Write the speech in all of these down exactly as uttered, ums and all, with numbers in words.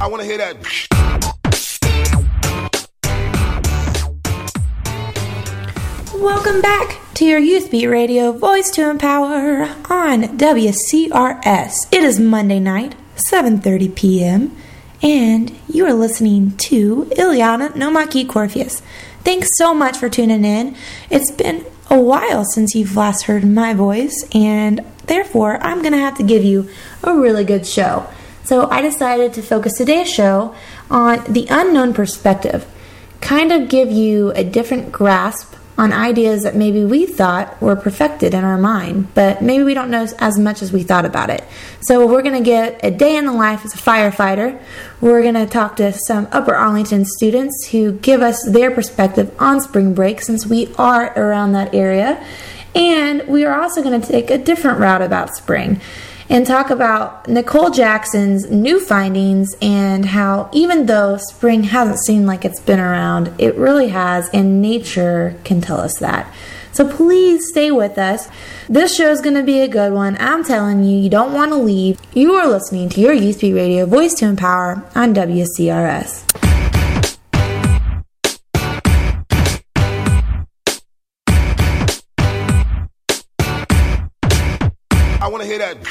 I want to hear that. Welcome back to your Youth Beat Radio Voice to Empower on W C R S. It is Monday night, seven thirty p.m., and you are listening to Ileana Nomaki Corpheus. Thanks so much for tuning in. It's been a while since you've last heard my voice, and therefore I'm going to have to give you a really good show. So I decided to focus today's show on the unknown perspective, kind of give you a different grasp on ideas that maybe we thought were perfected in our mind, but maybe we don't know as much as we thought about it. So we're going to get a day in the life as a firefighter. We're going to talk to some Upper Arlington students who give us their perspective on spring break, since we are around that area. And we are also going to take a different route about spring and talk about Nicole Jackson's new findings and how even though spring hasn't seemed like it's been around, it really has, and nature can tell us that. So please stay with us. This show is going to be a good one. I'm telling you, you don't want to leave. You are listening to your Youth Beat Radio Voice to Empower on W C R S. I want to hear that.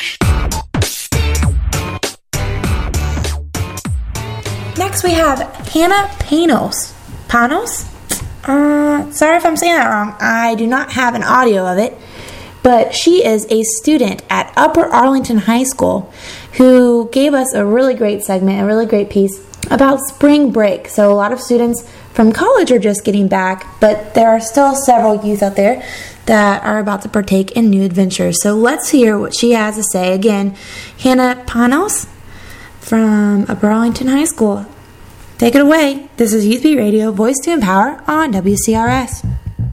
Next we have Hannah Panos. Panos? Uh, sorry if I'm saying that wrong. I do not have an audio of it. But she is a student at Upper Arlington High School who gave us a really great segment, a really great piece about spring break. So a lot of students from college are just getting back, but there are still several youth out there that are about to partake in new adventures. So let's hear what she has to say. Again, Hannah Panos from Upper Arlington High School. Take it away. This is Youth Beat Radio, Voice to Empower on W C R S.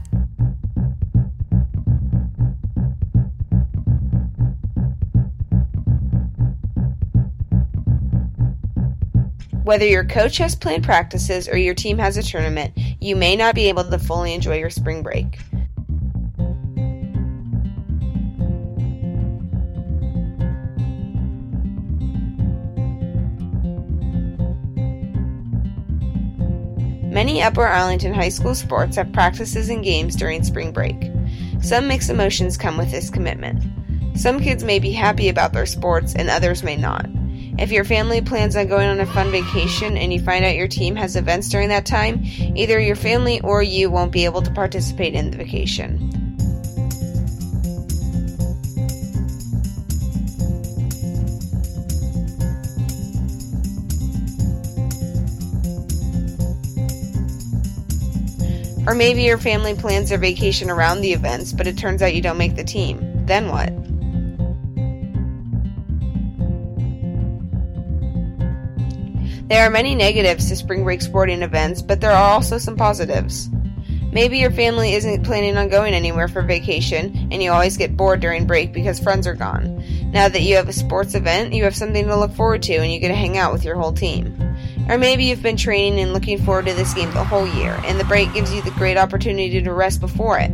Whether your coach has planned practices or your team has a tournament, you may not be able to fully enjoy your spring break. Many Upper Arlington High School sports have practices and games during spring break. Some mixed emotions come with this commitment. Some kids may be happy about their sports and others may not. If your family plans on going on a fun vacation and you find out your team has events during that time, either your family or you won't be able to participate in the vacation. Or maybe your family plans their vacation around the events, but it turns out you don't make the team. Then what? There are many negatives to spring break sporting events, but there are also some positives. Maybe your family isn't planning on going anywhere for vacation, and you always get bored during break because friends are gone. Now that you have a sports event, you have something to look forward to, and you get to hang out with your whole team. Or maybe you've been training and looking forward to this game the whole year, and the break gives you the great opportunity to rest before it.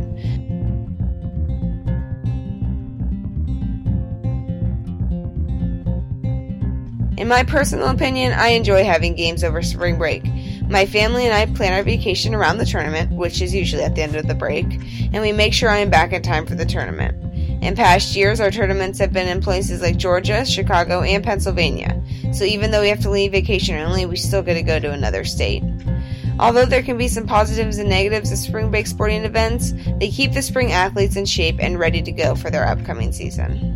In my personal opinion, I enjoy having games over spring break. My family and I plan our vacation around the tournament, which is usually at the end of the break, and we make sure I am back in time for the tournament. In past years, our tournaments have been in places like Georgia, Chicago, and Pennsylvania, so even though we have to leave vacation early, we still get to go to another state. Although there can be some positives and negatives of spring break sporting events, they keep the spring athletes in shape and ready to go for their upcoming season.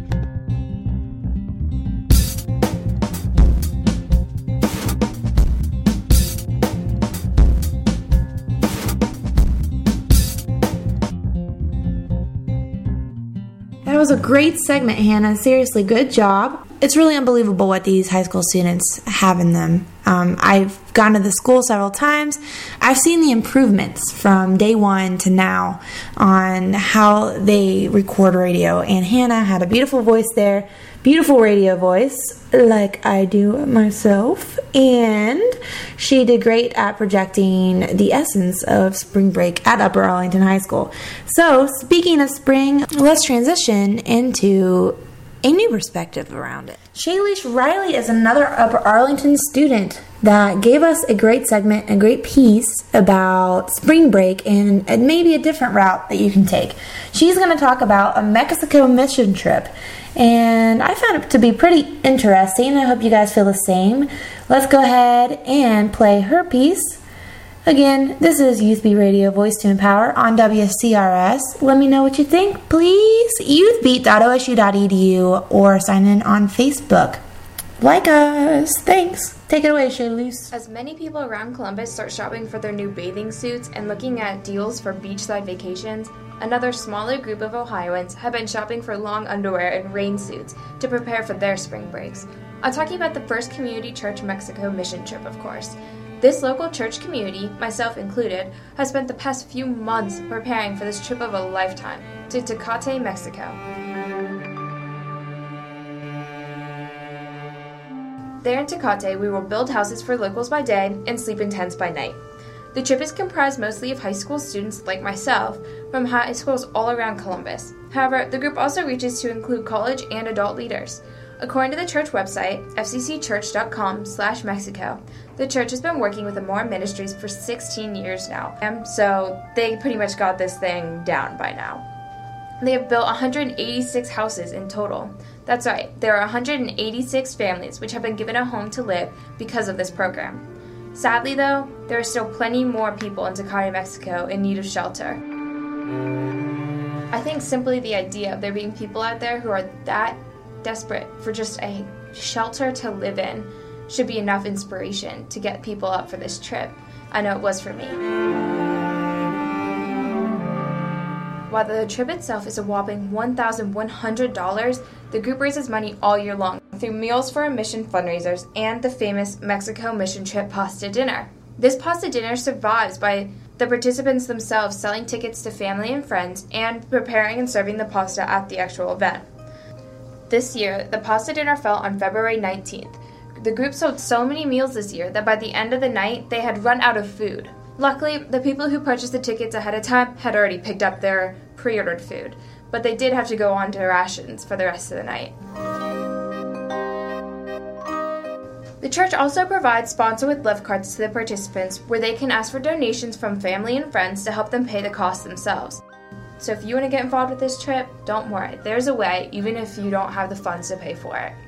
That was a great segment, Hannah. Seriously, good job. It's really unbelievable what these high school students have in them. Um, I've gone to the school several times. I've seen the improvements from day one to now on how they record radio. And Hannah had a beautiful voice there, beautiful radio voice, like I do myself. And she did great at projecting the essence of spring break at Upper Arlington High School. So, speaking of spring, let's transition into a new perspective around it. Shayleigh Riley is another Upper Arlington student that gave us a great segment, a great piece about spring break and maybe a different route that you can take. She's going to talk about a Mexico mission trip, and I found it to be pretty interesting. I hope you guys feel the same. Let's go ahead and play her piece. Again, this is Youth Beat Radio, Voice to Empower on W C R S. Let me know what you think, please. youth beat dot o s u dot e d u or sign in on Facebook. Like us. Thanks. Take it away, Shayleigh. As many people around Columbus start shopping for their new bathing suits and looking at deals for beachside vacations, another smaller group of Ohioans have been shopping for long underwear and rain suits to prepare for their spring breaks. I'm talking about the First Community Church Mexico mission trip, of course. This local church community, myself included, has spent the past few months preparing for this trip of a lifetime to Tecate, Mexico. There in Tecate, we will build houses for locals by day and sleep in tents by night. The trip is comprised mostly of high school students like myself from high schools all around Columbus. However, the group also reaches to include college and adult leaders. According to the church website, f c c church dot com slash Mexico, the church has been working with Amora Ministries for sixteen years now, and so they pretty much got this thing down by now. They have built one hundred eighty-six houses in total. That's right, there are one hundred eighty-six families which have been given a home to live because of this program. Sadly though, there are still plenty more people in Tecate, Mexico in need of shelter. I think simply the idea of there being people out there who are that desperate for just a shelter to live in should be enough inspiration to get people up for this trip. I know it was for me. While the trip itself is a whopping one thousand one hundred dollars, the group raises money all year long through Meals for a Mission fundraisers and the famous Mexico Mission Trip Pasta Dinner. This pasta dinner survives by the participants themselves selling tickets to family and friends and preparing and serving the pasta at the actual event. This year, the pasta dinner fell on February nineteenth. The group sold so many meals this year that by the end of the night, they had run out of food. Luckily, the people who purchased the tickets ahead of time had already picked up their pre-ordered food, but they did have to go on to rations for the rest of the night. The church also provides Sponsor with Love cards to the participants where they can ask for donations from family and friends to help them pay the cost themselves. So if you want to get involved with this trip, don't worry, there's a way, even if you don't have the funds to pay for it.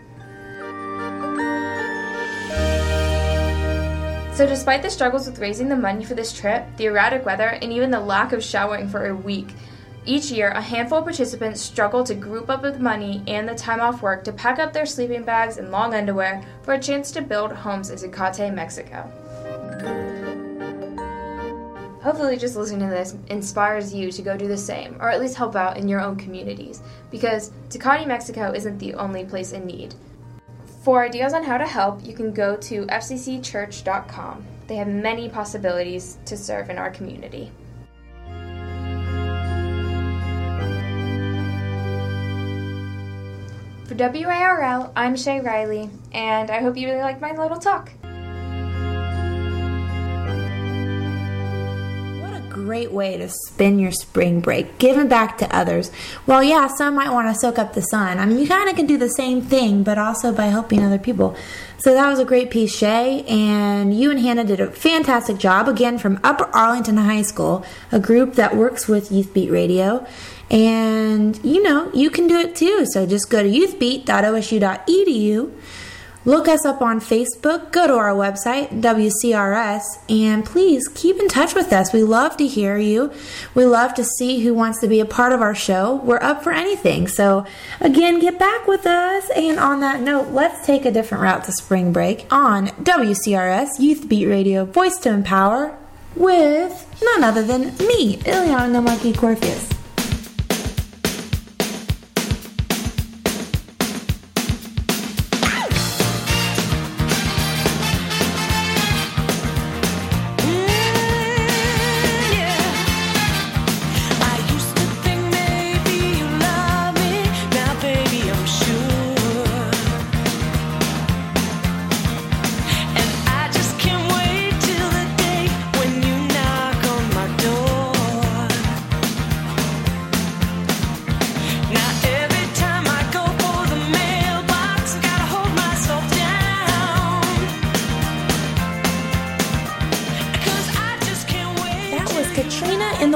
So despite the struggles with raising the money for this trip, the erratic weather, and even the lack of showering for a week, each year a handful of participants struggle to group up with money and the time off work to pack up their sleeping bags and long underwear for a chance to build homes in Tecate, Mexico. Hopefully just listening to this inspires you to go do the same, or at least help out in your own communities, because Tecate, Mexico isn't the only place in need. For ideas on how to help, you can go to f c c church dot com. They have many possibilities to serve in our community. For W A R L, I'm Shay Riley, and I hope you really liked my little talk. Great way to spend your spring break, giving back to others. Well, yeah, some might want to soak up the sun. I mean, you kind of can do the same thing, but also by helping other people. So that was a great piece, Shay, and you and Hannah did a fantastic job, again, from Upper Arlington High School, a group that works with Youth Beat Radio. And, you know, you can do it too. So just go to youth beat dot o s u dot e d u. Look us up on Facebook, go to our website, W C R S, and please keep in touch with us. We love to hear you. We love to see who wants to be a part of our show. We're up for anything. So, again, get back with us. And on that note, let's take a different route to spring break on W C R S, Youth Beat Radio, Voice to Empower, with none other than me, Ileana Nomaki Corfius.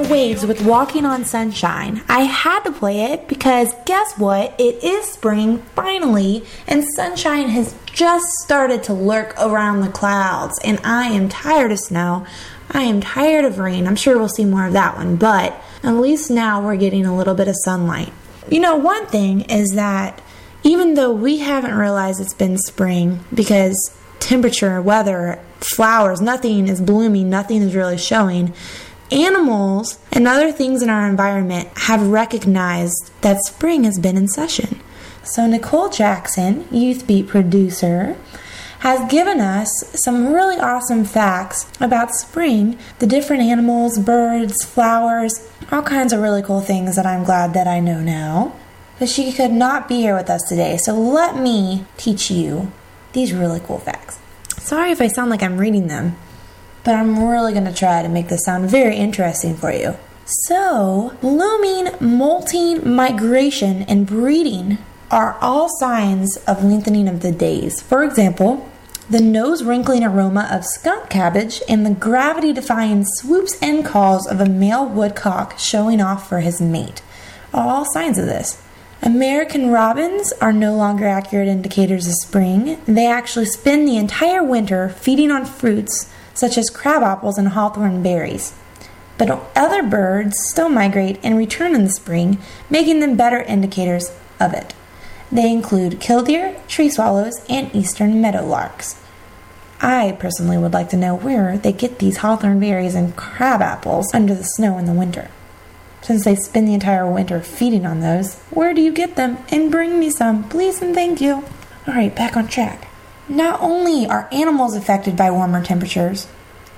waves with Walking on Sunshine. I had to play it because guess what? It is spring, finally, and sunshine has just started to lurk around the clouds, and I am tired of snow. I am tired of rain. I'm sure we'll see more of that one, but at least now we're getting a little bit of sunlight. You know, one thing is that even though we haven't realized it's been spring because temperature, weather, flowers, nothing is blooming, nothing is really showing, animals and other things in our environment have recognized that spring has been in session. So Nicole Jackson, Youth Beat producer, has given us some really awesome facts about spring, the different animals, birds, flowers, all kinds of really cool things that I'm glad that I know now. But she could not be here with us today, so let me teach you these really cool facts. Sorry if I sound like I'm reading them, but I'm really going to try to make this sound very interesting for you. So, blooming, molting, migration, and breeding are all signs of lengthening of the days. For example, the nose-wrinkling aroma of skunk cabbage and the gravity-defying swoops and calls of a male woodcock showing off for his mate are all signs of this. American robins are no longer accurate indicators of spring. They actually spend the entire winter feeding on fruits such as crab apples and hawthorn berries. But other birds still migrate and return in the spring, making them better indicators of it. They include killdeer, tree swallows, and eastern meadowlarks. I personally would like to know where they get these hawthorn berries and crab apples under the snow in the winter. Since they spend the entire winter feeding on those, where do you get them? And bring me some, please and thank you. Alright, back on track. Not only are animals affected by warmer temperatures,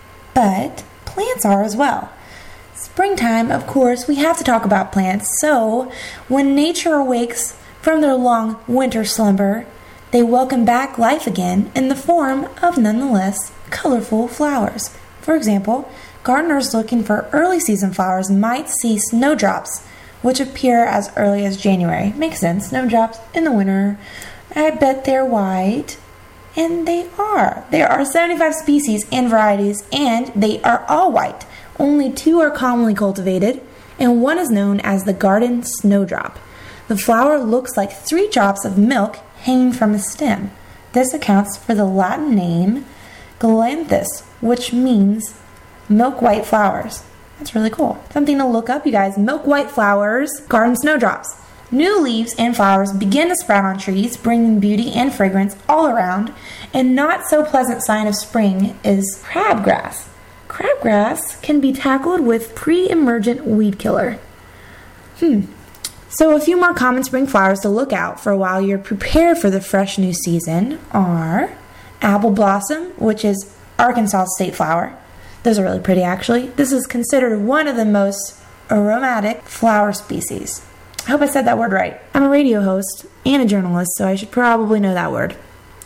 but plants are as well. Springtime, of course, we have to talk about plants, so when nature awakes from their long winter slumber, they welcome back life again in the form of nonetheless colorful flowers. For example, gardeners looking for early season flowers might see snowdrops, which appear as early as January. Makes sense, snowdrops in the winter. I bet they're white. And they are. There are seventy-five species and varieties, and they are all white. Only two are commonly cultivated, and one is known as the garden snowdrop. The flower looks like three drops of milk hanging from a stem. This accounts for the Latin name Galanthus, which means milk white flowers. That's really cool. Something to look up, you guys. Milk white flowers, garden snowdrops. New leaves and flowers begin to sprout on trees, bringing beauty and fragrance all around. And not so pleasant sign of spring is crabgrass. Crabgrass can be tackled with pre-emergent weed killer. Hmm. So a few more common spring flowers to look out for while you're prepared for the fresh new season are apple blossom, which is Arkansas state flower. Those are really pretty, actually. This is considered one of the most aromatic flower species. I hope I said that word right. I'm a radio host and a journalist, so I should probably know that word.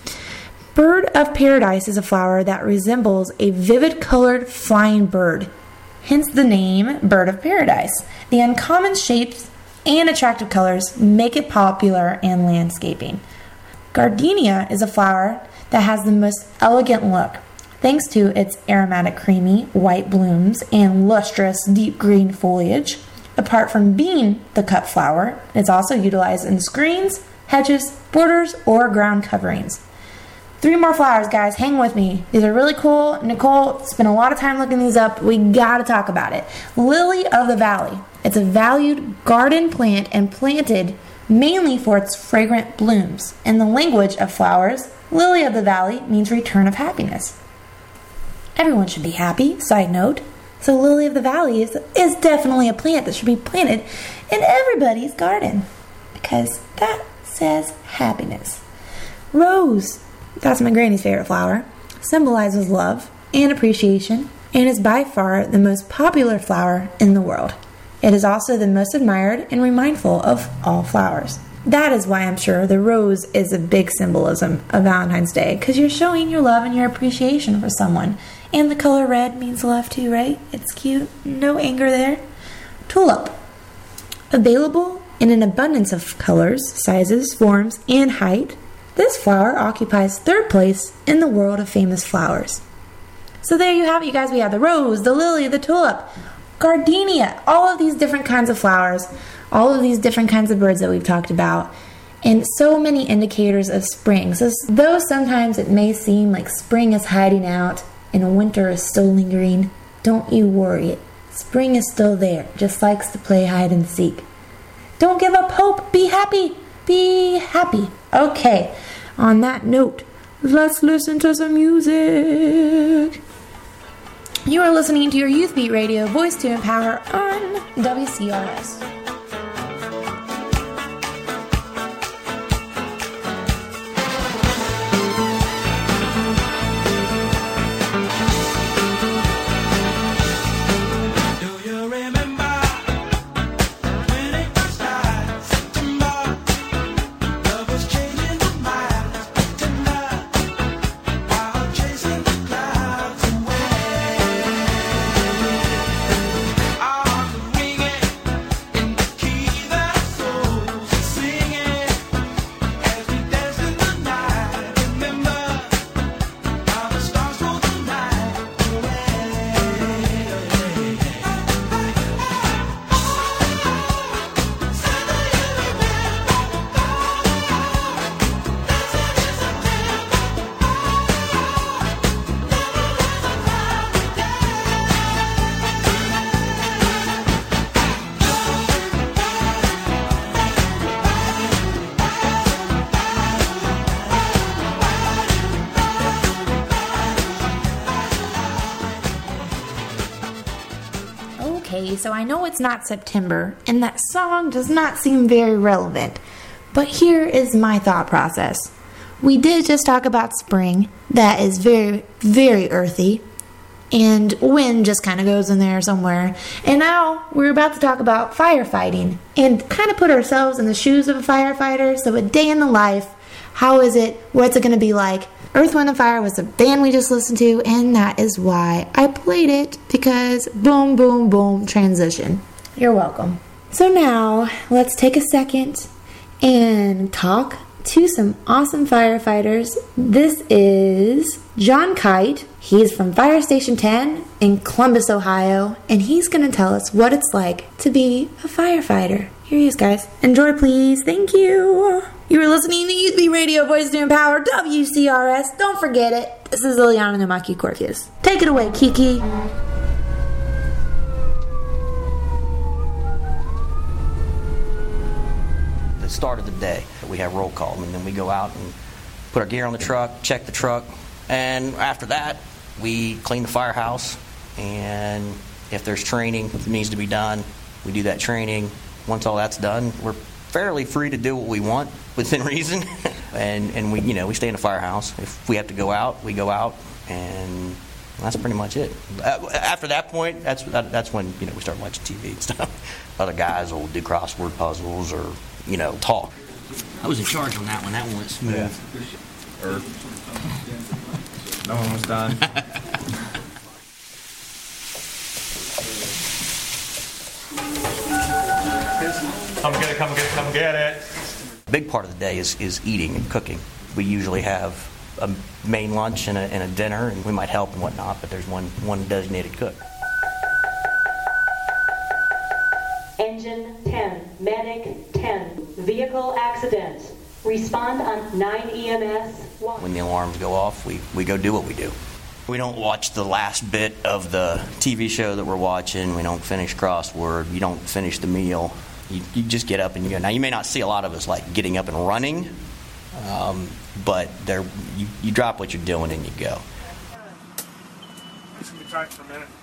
Bird of paradise is a flower that resembles a vivid colored flying bird, hence the name bird of paradise. The uncommon shapes and attractive colors make it popular in landscaping. Gardenia is a flower that has the most elegant look, thanks to its aromatic creamy white blooms and lustrous deep green foliage. Apart from being the cut flower, it's also utilized in screens, hedges, borders, or ground coverings. Three more flowers, guys. Hang with me. These are really cool. Nicole spent a lot of time looking these up. We gotta talk about it. Lily of the Valley. It's a valued garden plant and planted mainly for its fragrant blooms. In the language of flowers, Lily of the Valley means return of happiness. Everyone should be happy, side note. So Lily of the Valley is, is definitely a plant that should be planted in everybody's garden because that says happiness. Rose, that's my granny's favorite flower, symbolizes love and appreciation and is by far the most popular flower in the world. It is also the most admired and remindful of all flowers. That is why I'm sure the rose is a big symbolism of Valentine's Day, because you're showing your love and your appreciation for someone. And the color red means love too, right? It's cute. No anger there. Tulip. Available in an abundance of colors, sizes, forms, and height, this flower occupies third place in the world of famous flowers. So there you have it, you guys. We have the rose, the lily, the tulip. gardenia, all of these different kinds of flowers, all of these different kinds of birds that we've talked about, and so many indicators of spring. So though sometimes it may seem like spring is hiding out and winter is still lingering, don't you worry. Spring is still there, just likes to play hide and seek. Don't give up hope. Be happy. Be happy. Okay, on that note, let's listen to some music. You are listening to your Youth Beat Radio, Voice to Empower on W C R S. So I know it's not September, and that song does not seem very relevant, but here is my thought process. We did just talk about spring, that is very, very earthy, and wind just kind of goes in there somewhere, and now we're about to talk about firefighting, and kind of put ourselves in the shoes of a firefighter. So a day in the life, how is it, what's it going to be like? Earth, Wind and Fire was the band we just listened to, and that is why I played it, because boom, boom, boom, transition. You're welcome. So now, let's take a second and talk to some awesome firefighters. This is John Kite. He's from Fire Station ten in Columbus, Ohio, and he's going to tell us what it's like to be a firefighter. Here he is, guys. Enjoy, please. Thank you. You were listening to Youth Beat Radio, Voice to Empower, W C R S. Don't forget it. This is Liliana Numaki Corpus. Take it away, Kiki. The start of the day, we have roll call, and then we go out and put our gear on the truck, check the truck, and after that, we clean the firehouse, and if there's training that needs to be done, we do that training. Once all that's done, we're fairly free to do what we want within reason, and and we you know we stay in the firehouse. If we have to go out, we go out, and that's pretty much it. After that point, that's that's when you know we start watching T V and stuff. Other guys will do crossword puzzles or you know talk. I was in charge on that one. That one went smooth. Yeah. Earth. No one was done. Come get it, come get it, come get it. A big part of the day is, is eating and cooking. We usually have a main lunch and a, and a dinner, and we might help and whatnot, but there's one, one designated cook. Engine ten, medic ten, vehicle accident. Respond on nine E M S one. When the alarms go off, we, we go do what we do. We don't watch the last bit of the T V show that we're watching. We don't finish crossword. You don't finish the meal. You, you just get up and you go. Now, you may not see a lot of us like getting up and running, um, but there you, you drop what you're doing and you go. Just be tight for a minute.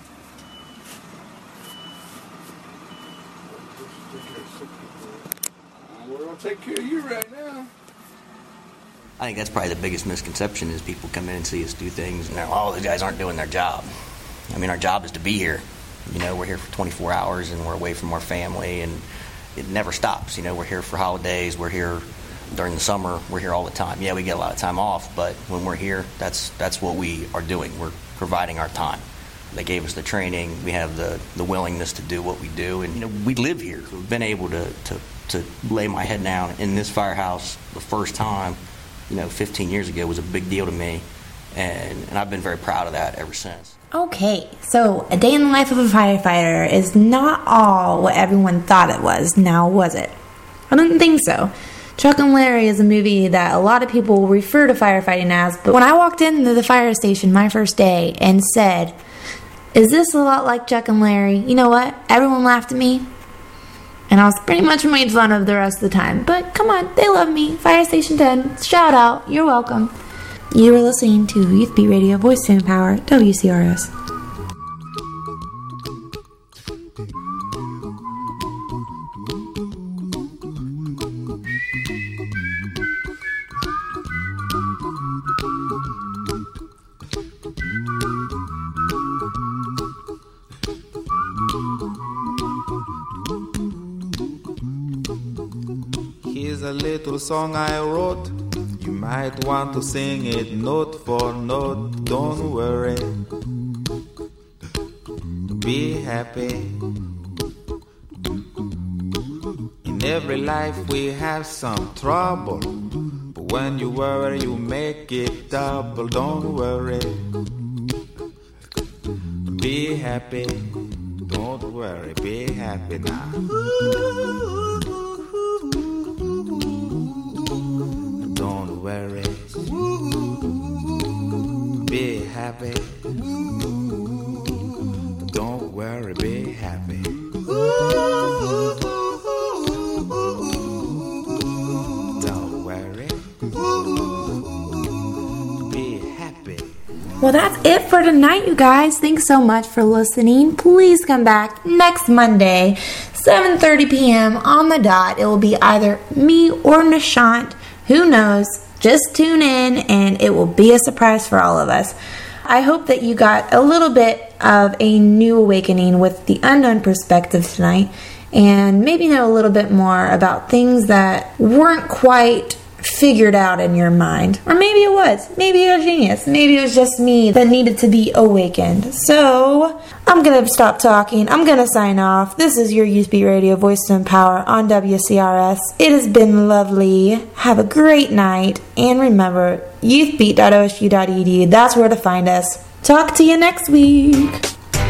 We're going to take care of you right now. I think that's probably the biggest misconception is people come in and see us do things and they're, oh, these guys aren't doing their job. I mean, our job is to be here. You know, we're here for twenty-four hours and we're away from our family, and it never stops. You know, we're here for holidays. We're here during the summer. We're here all the time. Yeah, we get a lot of time off, but when we're here, that's that's what we are doing. We're providing our time. They gave us the training. We have the, the willingness to do what we do. And, you know, we live here. We've been able to, to, to lay my head down in this firehouse the first time, you know, fifteen years ago was a big deal to me. And, and I've been very proud of that ever since. Okay, so A Day in the Life of a Firefighter is not all what everyone thought it was, now was it? I don't think so. Chuck and Larry is a movie that a lot of people refer to firefighting as, but when I walked into the fire station my first day and said, "Is this a lot like Chuck and Larry?" you know what? Everyone laughed at me, and I was pretty much made fun of the rest of the time. But come on, they love me. Fire Station ten, shout out, you're welcome. You are listening to Youth Beat Radio, Voice to Empower, W C R S. Here's a little song I wrote. You might want to sing it note for note. Don't worry, be happy. In every life we have some trouble, but when you worry you make it double. Don't worry, be happy. Don't worry, be happy now. Don't worry, be happy. Don't worry, be happy. Don't worry, be happy. Well, that's it for tonight, you guys. Thanks so much for listening. Please come back next Monday, seven thirty p.m. on the dot. It will be either me or Nishant. Who knows? Just tune in and it will be a surprise for all of us. I hope that you got a little bit of a new awakening with the unknown perspective tonight and maybe know a little bit more about things that weren't quite figured out in your mind. Or maybe it was. Maybe you're a genius. Maybe it was just me that needed to be awakened. So, I'm going to stop talking. I'm going to sign off. This is your Youth Beat Radio, Voice to Empower on W C R S. It has been lovely. Have a great night. And remember, youth beat dot o s u dot e d u. That's where to find us. Talk to you next week.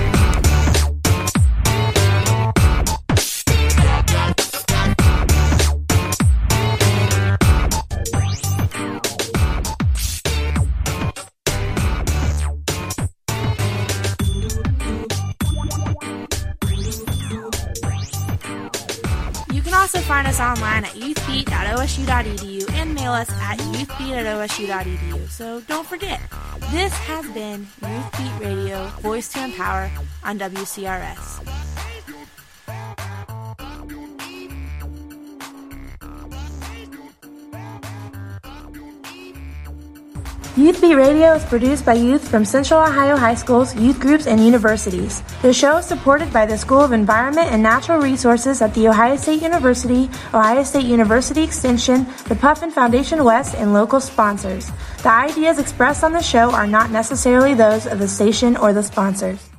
You can also find us online at youth beat dot o s u dot e d u and mail us at youth beat at o s u dot e d u. So don't forget, this has been Youth Beat Radio, Voice to Empower on W C R S. Youth Beat Radio is produced by youth from Central Ohio high schools, youth groups, and universities. The show is supported by the School of Environment and Natural Resources at The Ohio State University, Ohio State University Extension, the Puffin Foundation West, and local sponsors. The ideas expressed on the show are not necessarily those of the station or the sponsors.